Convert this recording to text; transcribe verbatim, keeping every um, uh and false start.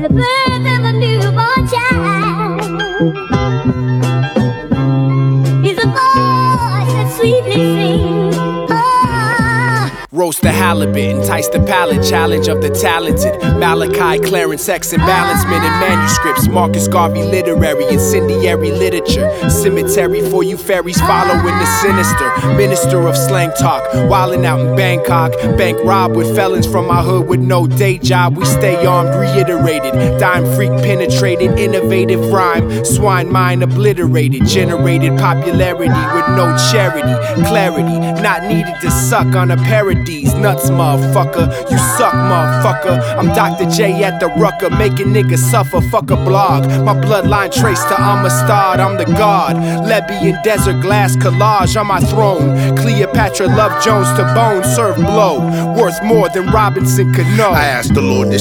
the birth of a newborn child is a voice that sweetly sings. Oh. Roast the halibut, entice the palate, challenge of the talented. Malachi, Clarence X, imbalancement in manuscripts. Marcus Garvey, literary, incendiary literature. Cemetery for you fairies following the sinister. Minister of slang talk, wildin' out in Bangkok. Bank robbed with felons from my hood with no day job. We stay armed, reiterated. Dime freak penetrated, innovative rhyme. Swine mind obliterated, generated popularity with no charity. Clarity, not needed to suck on a parody. Nuts, motherfucker, you suck, motherfucker. I'm Doctor J at the Rucker, making niggas suffer, fuck a blog. My bloodline traced to Amistad, I'm the god. Libyan desert glass collage on my throne. Cleopatra loved Jones to bone, serve blow. Worth more than Robinson could know. I asked the Lord to